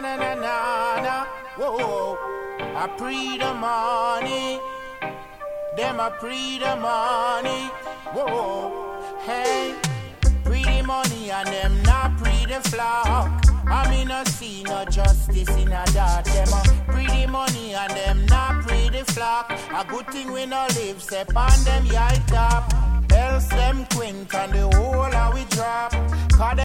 na na na na. Whoa, I pre the money. Them I pre the money. Whoa, hey, pre the money and them not pre the flock. I mean no see no justice in a that. Them pre the money and them not pre the flock. A good thing we no live step on them yard top. Else them quint and the whole how we drop.